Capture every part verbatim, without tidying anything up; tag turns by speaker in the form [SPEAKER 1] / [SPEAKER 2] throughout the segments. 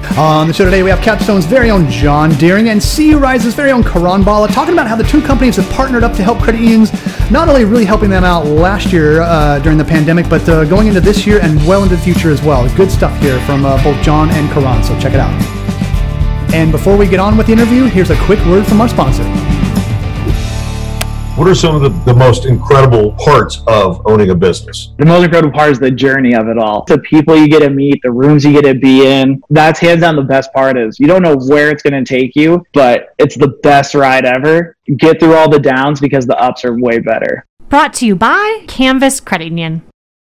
[SPEAKER 1] On the show today, we have Capstone's very own John Deering and C U Rise's very own Karan Bala talking about how the two companies have partnered up to help credit unions, not only really helping them out last year uh, during the pandemic, but uh, going into this year and well into the future as well. Good stuff here from uh, both John and Karan, so check it out. And before we get on with the interview, here's a quick word from our sponsor.
[SPEAKER 2] What are some of the, the most incredible parts of owning a business?
[SPEAKER 3] The most incredible part is the journey of it all. The people you get to meet, the rooms you get to be in. That's hands down the best part is you don't know where it's going to take you, but it's the best ride ever. Get through all the downs because the ups are way better.
[SPEAKER 4] Brought to you by Canvas Credit Union.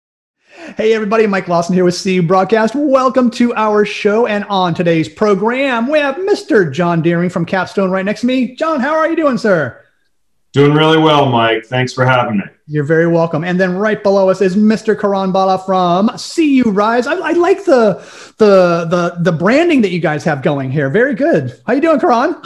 [SPEAKER 1] Hey everybody, Mike Lawson here with C U Broadcast. Welcome to our show, and on today's program, we have Mister John Deering from Capstone right next to me. John, how are you doing, sir?
[SPEAKER 5] Doing really well, Mike. Thanks for having me.
[SPEAKER 1] You're very welcome. And then right below us is Mister Karan Bala from C U Rise. I, I like the, the the the branding that you guys have going here. Very good. How you doing, Karan?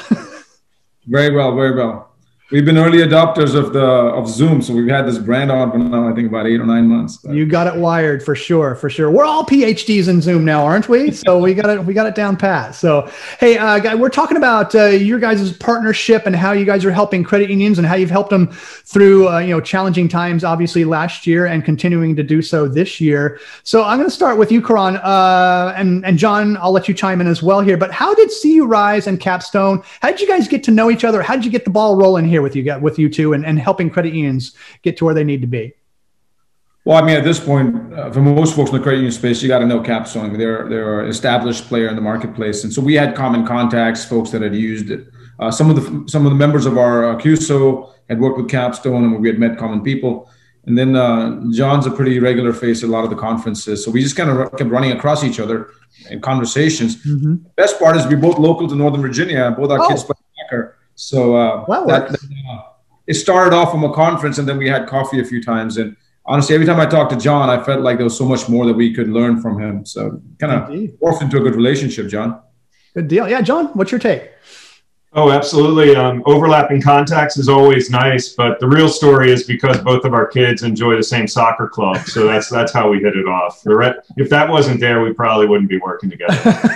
[SPEAKER 6] Very well, very well. We've been early adopters of the of Zoom, so we've had this brand on for now, I think about eight or nine months. But.
[SPEAKER 1] You got it wired for sure, for sure. We're all P H Ds in Zoom now, aren't we? So we got it, we got it down pat. So hey, uh, guys, we're talking about uh, your guys' partnership and how you guys are helping credit unions and how you've helped them through uh, you know challenging times, obviously last year and continuing to do so this year. So I'm going to start with you, Karan, uh, and and John. I'll let you chime in as well here. But how did C U Rise and Capstone? How did you guys get to know each other? How did you get the ball rolling here with you with you two and, and helping credit unions get to where they need to be?
[SPEAKER 6] Well, I mean, at this point, uh, for most folks in the credit union space, you got to know Capstone. I mean, they're they're an established player in the marketplace, and so we had common contacts, folks that had used it. Uh, some of the some of the members of our uh, Q S O had worked with Capstone, and we had met common people. And then uh, John's a pretty regular face at a lot of the conferences, so we just kind of kept running across each other in conversations. Mm-hmm. The best part is we're both local to Northern Virginia. Both our oh. kids play soccer. So uh,
[SPEAKER 1] that
[SPEAKER 6] that, that, uh, it started off from a conference, and then we had coffee a few times. And honestly, every time I talked to John, I felt like there was so much more that we could learn from him. So kind of morphed into a good relationship, John.
[SPEAKER 1] Good deal. Yeah, John, what's your take?
[SPEAKER 5] Oh, absolutely. Um, overlapping contacts is always nice, but the real story is because both of our kids enjoy the same soccer club. So that's that's how we hit it off. The re- if that wasn't there, we probably wouldn't be working together.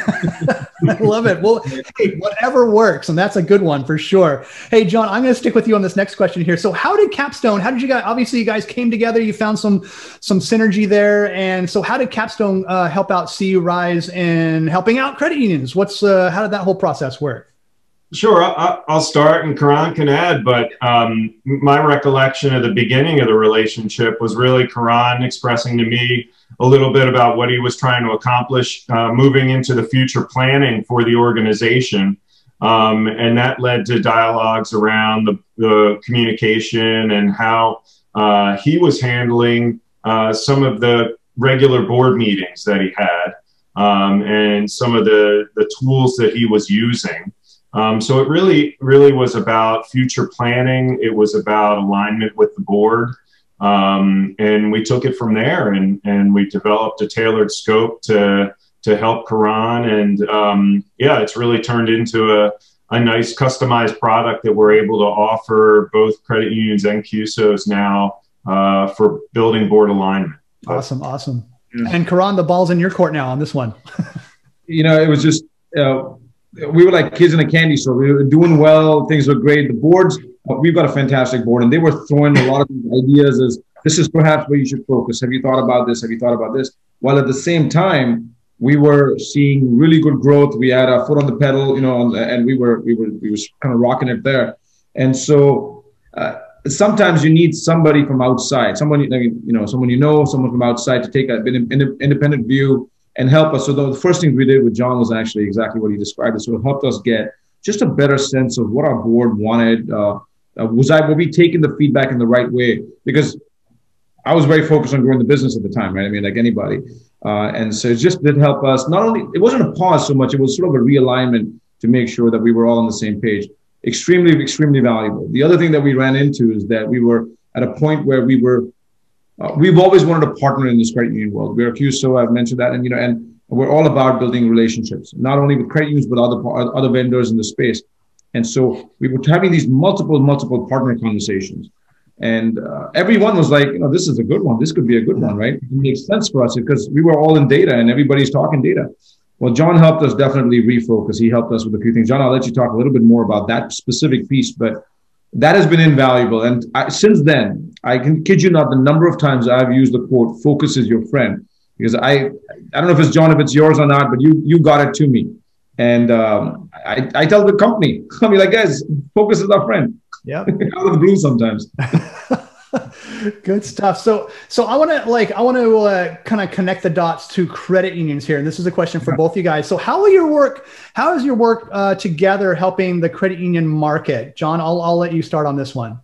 [SPEAKER 1] I love it. Well, hey, whatever works, and that's a good one for sure. Hey, John, I'm going to stick with you on this next question here. So how did Capstone, how did you guys, obviously you guys came together, you found some some synergy there. And so how did Capstone uh, help out C U Rise in helping out credit unions? What's uh, how did that whole process work?
[SPEAKER 5] Sure, I, I'll start and Karan can add, but um, my recollection of the beginning of the relationship was really Karan expressing to me a little bit about what he was trying to accomplish uh, moving into the future planning for the organization. Um, and that led to dialogues around the, the communication and how uh, he was handling uh, some of the regular board meetings that he had um, and some of the, the tools that he was using. Um, so it really, really was about future planning. It was about alignment with the board. Um, and we took it from there and, and we developed a tailored scope to, to help Karan. And um, yeah, it's really turned into a, a nice customized product that we're able to offer both credit unions and Q S Os now uh, for building board alignment.
[SPEAKER 1] Awesome. Awesome. Yeah. And Karan, the ball's in your court now on this one.
[SPEAKER 6] You know, it was just, uh, we were like kids in a candy store. We were doing well. Things were great. The boards, uh, we've got a fantastic board, and they were throwing a lot of ideas as this is perhaps where you should focus. Have you thought about this? Have you thought about this? While at the same time, we were seeing really good growth. We had our foot on the pedal, you know, and we were, we were, we was kind of rocking it there. And so uh, sometimes you need somebody from outside, someone, you know, someone, you know, someone from outside to take an independent view and help us. So the first thing we did with John was actually exactly what he described. It sort of helped us get just a better sense of what our board wanted. Uh, uh, was I, were we taking the feedback in the right way? Because I was very focused on growing the business at the time, right? I mean, like anybody. Uh, and so it just did help us. Not only, it wasn't a pause so much, it was sort of a realignment to make sure that we were all on the same page. Extremely, extremely valuable. The other thing that we ran into is that we were at a point where we were Uh, we've always wanted to partner in this credit union world. We're a Q S O, I've mentioned that, and you know, and we're all about building relationships, not only with credit unions but other other vendors in the space. And so we were having these multiple, multiple partner conversations, and uh, everyone was like, you know, this is a good one. This could be a good one, right? It makes sense for us because we were all in data, and everybody's talking data. Well, John helped us definitely refocus. He helped us with a few things. John, I'll let you talk a little bit more about that specific piece, but that has been invaluable. And I, since then, I can kid you not, the number of times I've used the quote, focus is your friend. Because I, I don't know if it's John, if it's yours or not, but you you got it to me. And um, I, I tell the company, I mean, like, guys, focus is our friend.
[SPEAKER 1] Yeah.
[SPEAKER 6] Out of the blue sometimes.
[SPEAKER 1] Good stuff. So, so I want to like, I want to uh, kind of connect the dots to credit unions here. And this is a question for both you guys. So how will your work, how is your work uh, together helping the credit union market? John, I'll, I'll let you start on this one.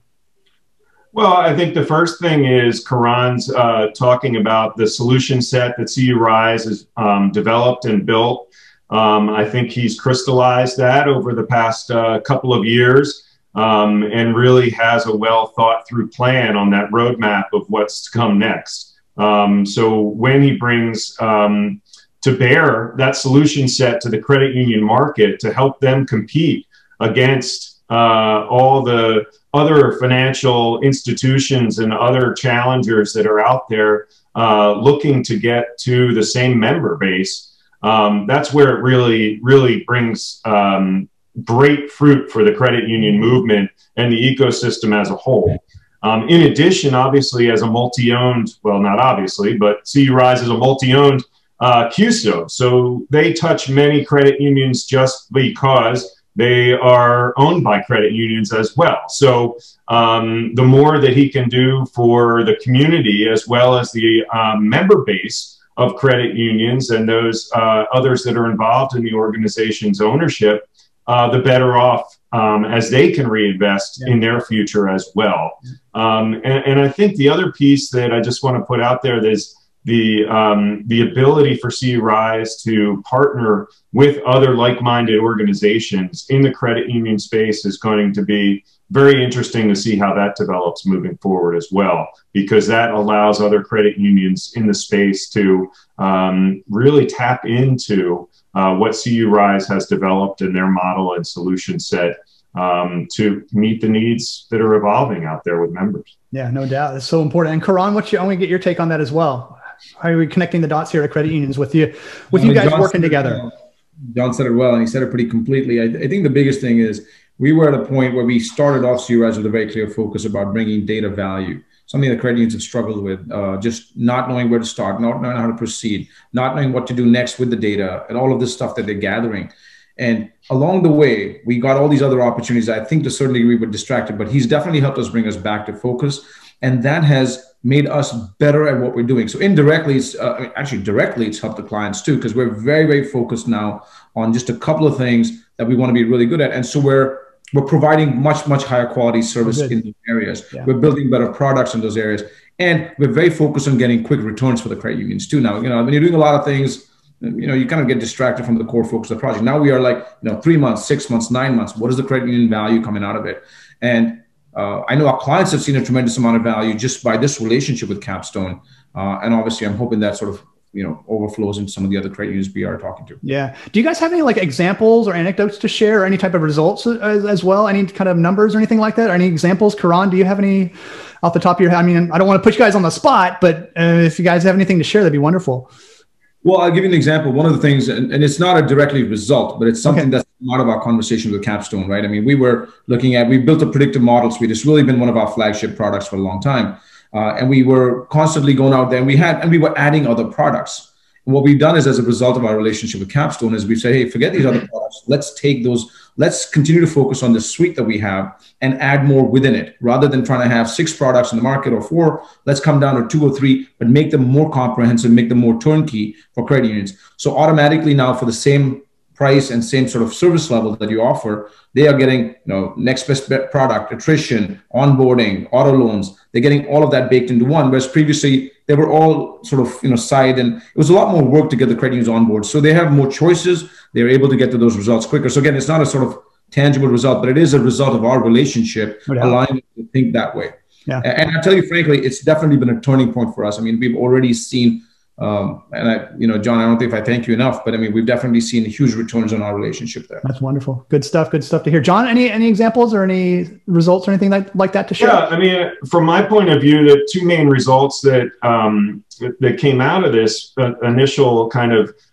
[SPEAKER 5] Well, I think the first thing is Karan's uh, talking about the solution set that C U Rise has um, developed and built. Um, I think he's crystallized that over the past uh, couple of years. Um, and really has a well thought through plan on that roadmap of what's to come next. Um, so when he brings um, to bear that solution set to the credit union market to help them compete against uh, all the other financial institutions and other challengers that are out there uh, looking to get to the same member base, um, that's where it really, really brings um, great fruit for the credit union movement and the ecosystem as a whole. Um, in addition, obviously, as a multi-owned, well, not obviously, but C U Rise is a multi-owned uh, Q S O. So they touch many credit unions just because they are owned by credit unions as well. So um, the more that he can do for the community as well as the um, member base of credit unions and those uh, others that are involved in the organization's ownership, Uh, the better off um, as they can reinvest yeah. in their future as well. Um, and, and I think the other piece that I just want to put out there is the, um, the ability for C U Rise to partner with other like-minded organizations in the credit union space is going to be very interesting to see how that develops moving forward as well, because that allows other credit unions in the space to um, really tap into Uh, what C U Rise has developed in their model and solution set um, to meet the needs that are evolving out there with members.
[SPEAKER 1] Yeah, no doubt. It's so important. And Karan, what you, I want to get your take on that as well. How are we connecting the dots here at credit unions with you, with I mean, you guys
[SPEAKER 6] John
[SPEAKER 1] working together?
[SPEAKER 6] It, John said it well, and he said it pretty completely. I, I think the biggest thing is we were at a point where we started off C U Rise with a very clear focus about bringing data value. Something that credit unions have struggled with, uh, just not knowing where to start, not knowing how to proceed, not knowing what to do next with the data and all of this stuff that they're gathering. And along the way, we got all these other opportunities. I think to a certain degree we were distracted, but he's definitely helped us bring us back to focus. And that has made us better at what we're doing. So indirectly, it's uh, actually directly, it's helped the clients too, because we're very, very focused now on just a couple of things that we want to be really good at. And so we're We're providing much, much higher quality service oh, in these areas. Yeah. We're building better products in those areas. And we're very focused on getting quick returns for the credit unions too. Now, you know, when you're doing a lot of things, you know, you kind of get distracted from the core focus of the project. Now we are like, you know, three months, six months, nine months. What is the credit union value coming out of it? And uh, I know our clients have seen a tremendous amount of value just by this relationship with Capstone. Uh, and obviously, I'm hoping that sort of, you know, overflows into some of the other credit unions we are talking to.
[SPEAKER 1] Yeah. Do you guys have any like examples or anecdotes to share, or any type of results as, as well? Any kind of numbers or anything like that? Or any examples? Karan, do you have any off the top of your head? I mean, I don't want to put you guys on the spot, but uh, if you guys have anything to share, that'd be wonderful.
[SPEAKER 6] Well, I'll give you an example. One of the things, and, and it's not a directly result, but it's something okay. that's out of our conversation with Capstone, right? I mean, we were looking at, we built a predictive model suite. It's really been one of our flagship products for a long time. Uh, and we were constantly going out there and we had, and we were adding other products. And what we've done is, as a result of our relationship with Capstone, is we've said, hey, forget these other products. Let's take those, let's continue to focus on the suite that we have and add more within it. Rather than trying to have six products in the market or four, let's come down to two or three, but make them more comprehensive, make them more turnkey for credit unions. So automatically now, for the same price and same sort of service level that you offer, they are getting, you know, next best product, attrition, onboarding, auto loans. They're getting all of that baked into one, whereas previously they were all sort of, you know, side, and it was a lot more work to get the credit unions on board. So they have more choices. They're able to get to those results quicker. So again, it's not a sort of tangible result, but it is a result of our relationship allowing them to think that way. Yeah. And I tell you, frankly, it's definitely been a turning point for us. I mean, we've already seen, um, and I, you know, John, I don't think if I thank you enough, but I mean, we've definitely seen huge returns on our relationship there.
[SPEAKER 1] That's wonderful. Good stuff. Good stuff to hear. John, any any examples or any results or anything like, like that to share?
[SPEAKER 5] Yeah, I mean, from my point of view, the two main results that um, that came out of this uh, initial kind of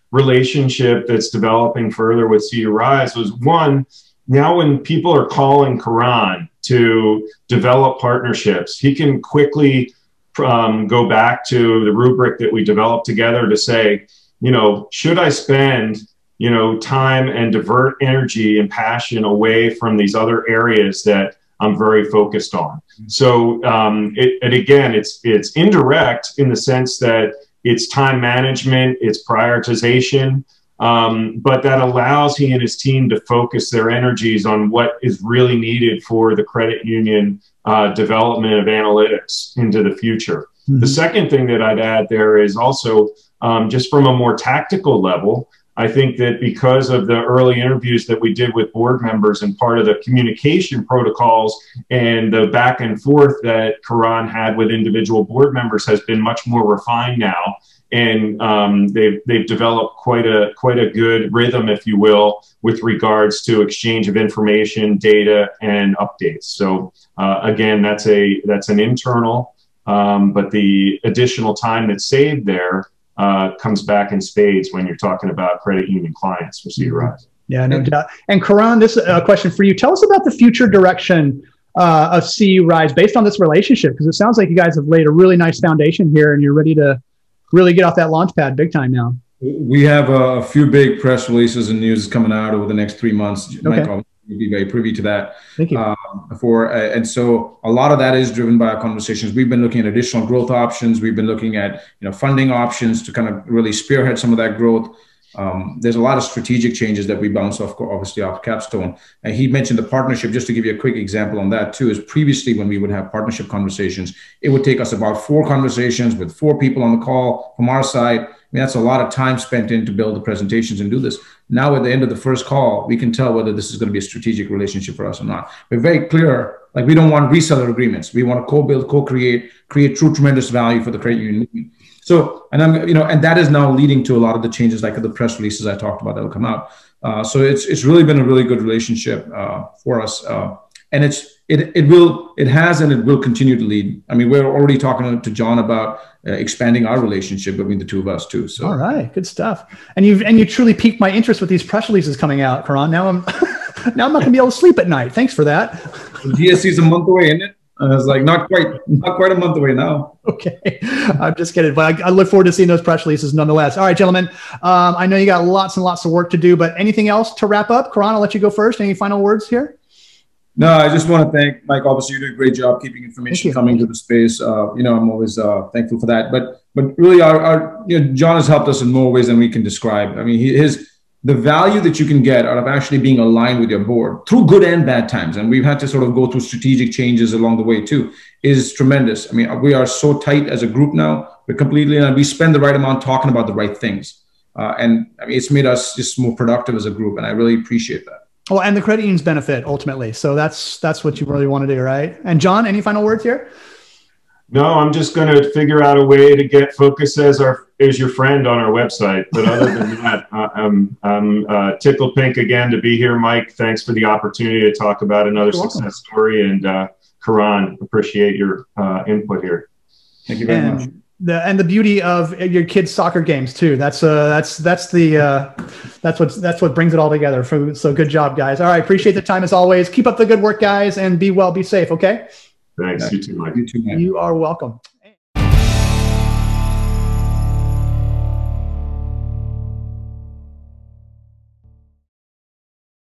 [SPEAKER 5] relationship that's developing further with Sea to Rise was, one, now when people are calling Karan to develop partnerships, he can quickly um, go back to the rubric that we developed together to say, you know, should I spend, you know, time and divert energy and passion away from these other areas that I'm very focused on? So, um, it, and again, it's, it's indirect in the sense that it's time management, it's prioritization, um, but that allows he and his team to focus their energies on what is really needed for the credit union uh, development of analytics into the future. Mm-hmm. The second thing that I'd add there is also um, just from a more tactical level, I think that because of the early interviews that we did with board members and part of the communication protocols and the back and forth that Karan had with individual board members has been much more refined now. And um, they've, they've developed quite a, quite a good rhythm, if you will, with regards to exchange of information, data, and updates. So uh, again, that's, a, that's an internal, um, but the additional time that's saved there Uh, comes back in spades when you're talking about credit union clients for Sea to Rise.
[SPEAKER 1] Yeah, no doubt. And Karan, this uh, question for you. Tell us about the future direction uh, of Sea to Rise based on this relationship, because it sounds like you guys have laid a really nice foundation here and you're ready to really get off that launch pad big time now.
[SPEAKER 6] We have a few big press releases and news coming out over the next three months.
[SPEAKER 1] Okay.
[SPEAKER 6] Mike, You'll be very privy to that.
[SPEAKER 1] Thank you.
[SPEAKER 6] Um, for, uh, and so a lot of that is driven by our conversations. We've been looking at additional growth options. We've been looking at, you know, funding options to kind of really spearhead some of that growth. Um, there's a lot of strategic changes that we bounce off, obviously, off Capstone. And he mentioned the partnership. Just to give you a quick example on that too, is previously when we would have partnership conversations, it would take us about four conversations with four people on the call from our side. I mean, that's a lot of time spent in to build the presentations and do this. Now, at the end of the first call, we can tell whether this is going to be a strategic relationship for us or not. We're very clear, like we don't want reseller agreements. We want to co-build, co-create, create true tremendous value for the credit union. So, and I'm, you know, and that is now leading to a lot of the changes, like the press releases I talked about that will come out. Uh, so it's it's really been a really good relationship uh, for us, uh, and it's it it will it has and it will continue to lead. I mean, we're already talking to John about uh, expanding our relationship between the two of us too. So,
[SPEAKER 1] all right, good stuff. And you've and you truly piqued my interest with these press releases coming out, Karan. Now I'm now I'm not gonna be able to sleep at night. Thanks for that.
[SPEAKER 6] G S C is a month away, isn't it? Uh, it's like not quite, not quite a month away now.
[SPEAKER 1] Okay, I'm just kidding, but I, I look forward to seeing those press releases nonetheless. All right, gentlemen, um, I know you got lots and lots of work to do, but anything else to wrap up? Karan, I'll let you go first. Any final words here?
[SPEAKER 6] No, I just want to thank Mike. Obviously, you did a great job keeping information coming to the space. Uh, you know, I'm always uh, thankful for that. But, but really, our, our, you know, John has helped us in more ways than we can describe. I mean, he, his. The value that you can get out of actually being aligned with your board through good and bad times, and we've had to sort of go through strategic changes along the way too, is tremendous. I mean, we are so tight as a group now. We're completely, and we spend the right amount talking about the right things. Uh, and I mean, it's made us just more productive as a group, and I really appreciate that.
[SPEAKER 1] Well, and the credit unions benefit ultimately. So that's that's what you really want to do, right? And John, any final words here?
[SPEAKER 5] No, I'm just going to figure out a way to get Focus as our as your friend on our website. But other than that, uh, I'm, I'm uh, tickled pink again to be here, Mike. Thanks for the opportunity to talk about another You're success welcome. story. And uh, Karan, appreciate your uh, input here.
[SPEAKER 6] Thank you very
[SPEAKER 1] and
[SPEAKER 6] much.
[SPEAKER 1] The, and the beauty of your kids' soccer games too. That's uh, that's that's the uh, that's what that's what brings it all together. So good job, guys. All right, appreciate the time as always. Keep up the good work, guys, and be well, be safe. Okay.
[SPEAKER 5] Thanks. You too, Mike.
[SPEAKER 6] You too, Mike.
[SPEAKER 1] You are welcome.